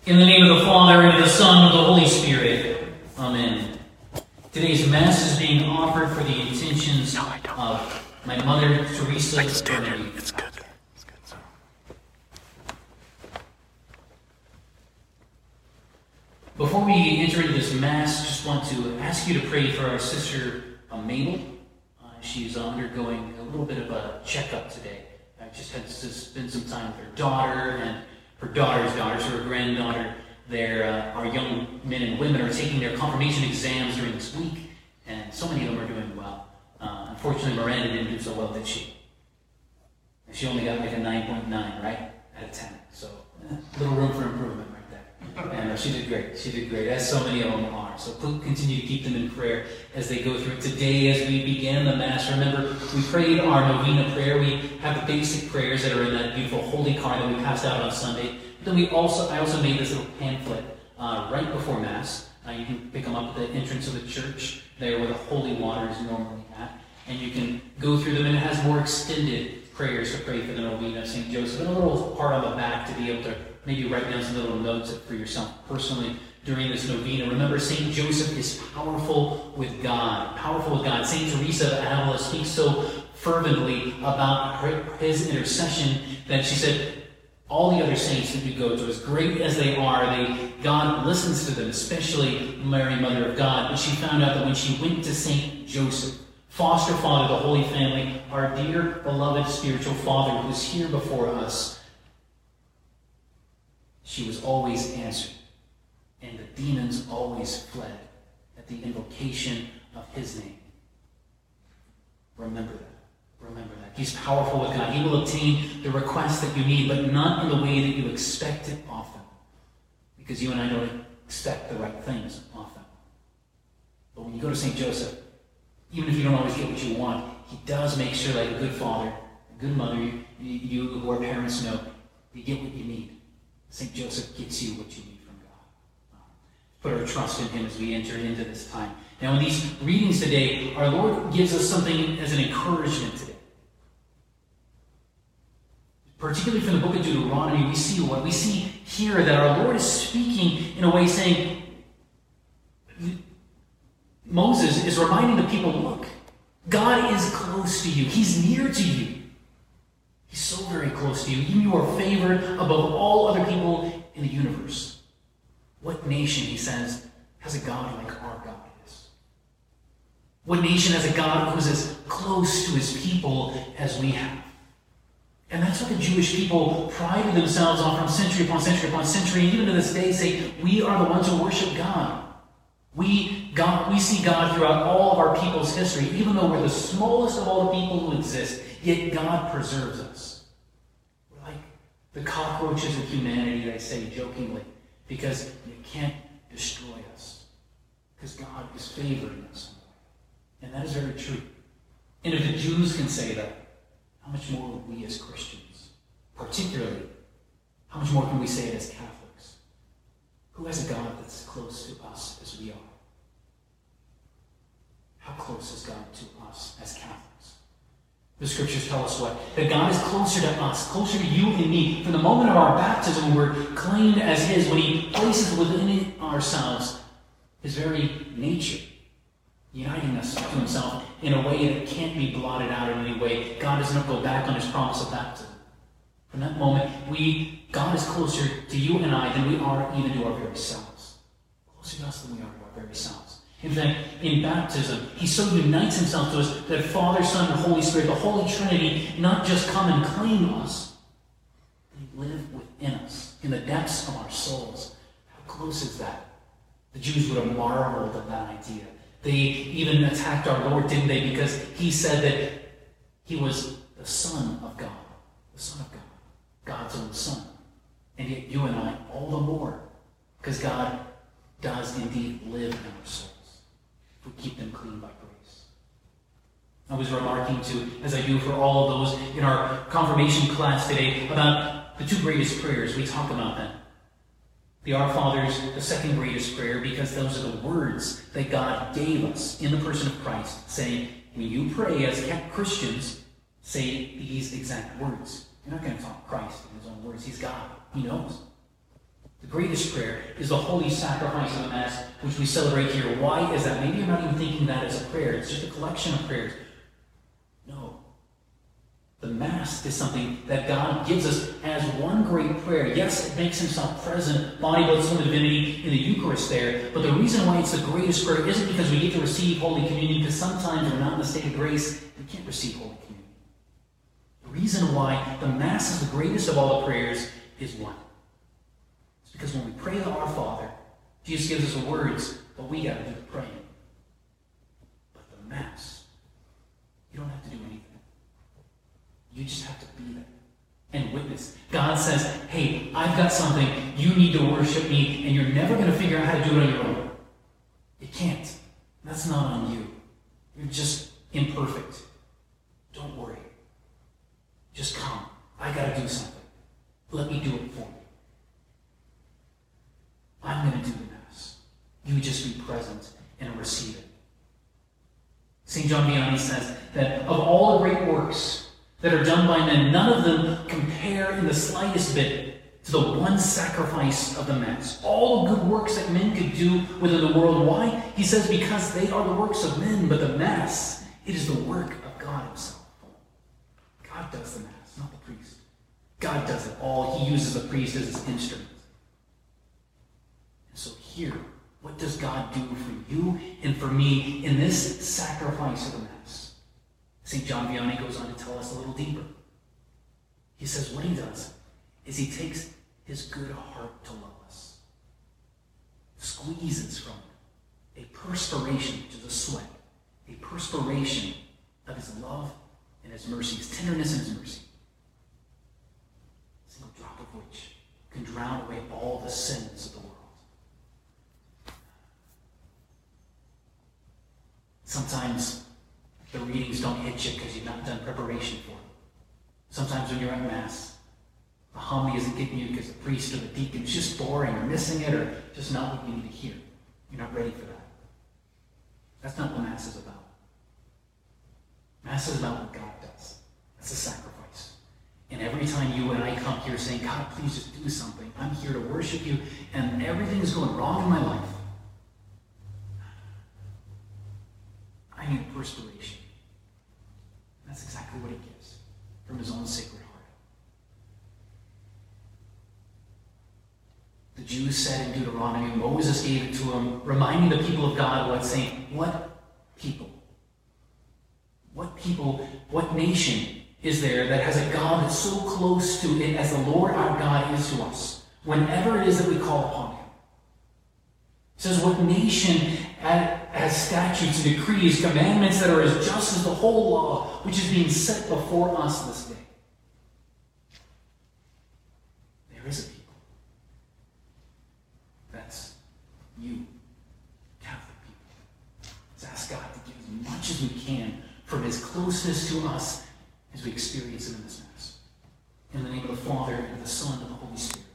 In the name of the Father, and of the Son, and of the Holy Spirit. Amen. Today's Mass is being offered for the intentions of my mother, Teresa. It's good. It's good. So. Before we enter into this Mass, just want to ask you to pray for our sister Mabel. She's undergoing a little bit of a checkup today. I just had to spend some time with her daughter and her daughter's daughter, so her granddaughter. Our young men and women are taking their confirmation exams during this week, and so many of them are doing well. Unfortunately, Miranda didn't do so well, did she? She only got like a 9.9, right? Out of 10. So, little room for improvement right there. And she did great. She did great, as so many of them are. So continue to keep them in prayer as they go through it. Today, as we begin the Mass, remember, we prayed our novena prayer. We have the basic prayers that are in that beautiful holy card that we passed out on Sunday. Then I also made this little pamphlet right before Mass. You can pick them up at the entrance of the church, there where the holy water is normally at. And you can go through them, and it has more extended prayers to pray for the novena of St. Joseph. And a little part on the back to be able to maybe write down some little notes for yourself personally during this novena. Remember, St. Joseph is powerful with God. Powerful with God. St. Teresa of Avila speaks so fervently about his intercession that she said, all the other saints that you go to, as great as they are, God listens to them, especially Mary, Mother of God. But she found out that when she went to St. Joseph, foster father of the Holy Family, our dear, beloved spiritual father who is here before us, she was always answered. And the demons always fled at the invocation of his name. Remember that. Remember that. He's powerful with God. He will obtain the request that you need, but not in the way that you expect it often. Because you and I don't expect the right things often. But when you go to St. Joseph, even if you don't always get what you want, he does make sure, like a good father, a good mother, you who are parents know, you get what you need. St. Joseph gets you what you need from God. Put our trust in him as we enter into this time. Now, in these readings today, our Lord gives us something as an encouragement today. Particularly from the book of Deuteronomy, we see here that our Lord is speaking in a way saying, Moses is reminding the people, look, God is close to you. He's near to you. He's so very close to you. You are favored above all other people in the universe. What nation, he says, has a God like our God is? What nation has a God who's as close to his people as we have? And that's what the Jewish people prided themselves on from century upon century upon century, and even to this day say, we are the ones who worship God. We see God throughout all of our people's history, even though we're the smallest of all the people who exist, yet God preserves us. We're like the cockroaches of humanity, I say jokingly, because you can't destroy us, because God is favoring us. And that is very true. And if the Jews can say that, how much more would we as Christians? Particularly, how much more can we say it as Catholics? Who has a God that's close to us as we are? How close is God to us as Catholics? The scriptures tell us what? That God is closer to us, closer to you and me. From the moment of our baptism, we're claimed as his, when he places within ourselves his very nature, uniting us to himself in a way that can't be blotted out in any way. God does not go back on his promise of baptism. From that moment, God is closer to you and I than we are even to our very selves. Closer to us than we are to our very selves. In fact, in baptism, he so unites himself to us that Father, Son, and Holy Spirit, the Holy Trinity, not just come and claim us, they live within us, in the depths of our souls. How close is that? The Jews would have marveled at that idea. They even attacked our Lord, didn't they? Because he said that he was the Son of God. The Son of God. God's own Son. And yet you and I, all the more. Because God does indeed live in our souls. If we keep them clean by grace. I was remarking too, as I do for all of those in our confirmation class today, about the two greatest prayers. We talk about that. The Our Father's the second greatest prayer because those are the words that God gave us in the person of Christ, saying, when you pray as Christians, say these exact words. You're not going to talk Christ in his own words. He's God. He knows. The greatest prayer is the holy sacrifice of the Mass, which we celebrate here. Why is that? Maybe you're not even thinking that as a prayer. It's just a collection of prayers. No. The Mass is something that God gives us as one great prayer. Yes, it makes himself present, body, blood, soul, and divinity in the Eucharist there. But the reason why it's the greatest prayer isn't because we get to receive Holy Communion, because sometimes we're not in the state of grace, we can't receive Holy Communion. The reason why the Mass is the greatest of all the prayers is one. It's because when we pray to our Father, Jesus gives us the words, but we got to do the praying. But the Mass, you don't have to do anything. You just have to be there and witness. God says, hey, I've got something. You need to worship me, and you're never going to figure out how to do it on your own. You can't. That's not on you. You're just imperfect. Don't worry. Just come. I got to do something. Let me do it for you. I'm going to do the Mass. You just be present and receive it. St. John Vianney says that of all the great works that are done by men, none of them compare in the slightest bit to the one sacrifice of the Mass. All the good works that men could do within the world. Why? He says because they are the works of men, but the Mass, it is the work of God himself. God does the Mass, not the priest. God does it all. He uses the priest as his instrument. And so here, what does God do for you and for me in this sacrifice of the Mass? St. John Vianney goes on to tell us a little deeper. He says what he does is he takes his good heart to love us, squeezes from it a perspiration, which is a sweat, a perspiration of his love and his mercy, his tenderness and his mercy. A single drop of which can drown away all the sins of the world. Sometimes the readings don't hit you because you've not done preparation for them. Sometimes when you're at Mass, the homily isn't getting you because the priest or the deacon is just boring or missing it or just not what you need to hear. You're not ready for that. That's not what Mass is about. Mass is about what God does. That's a sacrifice. And every time you and I come here saying, God, please just do something. I'm here to worship you, and everything is going wrong in my life. I need perspiration. That's exactly what he gives from his own sacred heart. The Jews said in Deuteronomy, Moses gave it to them, reminding the people of God what, saying, what people, what nation is there that has a God that's so close to it as the Lord our God is to us, whenever it is that we call upon him? It says, what nation has statutes and decrees, commandments that are as just as the whole law, which is being set before us this day? There is a people. That's you, Catholic people. Let's ask God to give as much as we can from his closeness to us as we experience it in this Mass. In the name of the Father, and of the Son, and of the Holy Spirit.